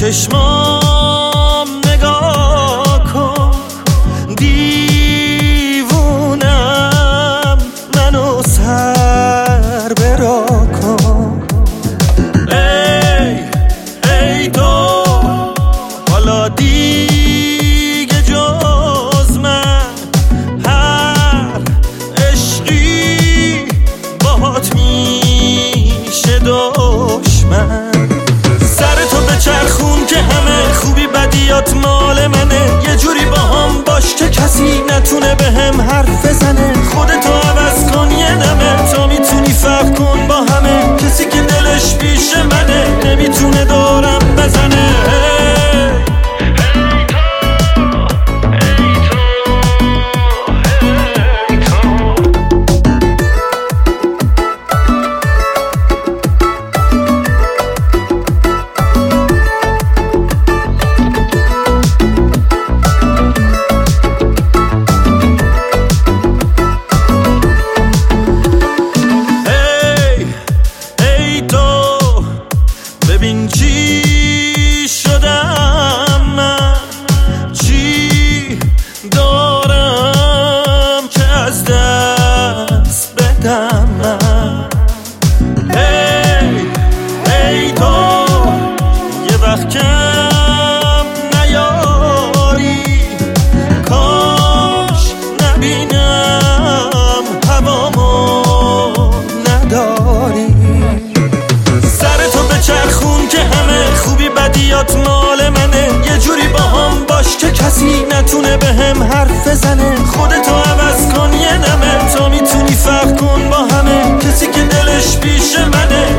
چشمام نگاه کن، دیوونم منو سر برا کن. ای تو حالا دیگه جز من هر عشقی باهات میشه دشمن. سرتو بچرخون که همه خوبی بدیات مال منه، یه جوری با هم باش که کسی نتونه به هم حرف بزنه. خودتو عوض کن یه دمه تا میتونی فرق کن با همه، کسی که دلش پیش منه نمیتونه دارم بزنه. ببین چی شدم من، چی دارم که از دست بدم من. ای تو یه وقت کم نیاری، کاش نبینم هوامو نداری. چرخون که همه خوبی بدیات مال منه، یه جوری با هم باش که کسی نتونه به هم حرف بزنه. خودتو عوض کن یه دمه تا میتونی فرق کن با همه، کسی که دلش پیش منه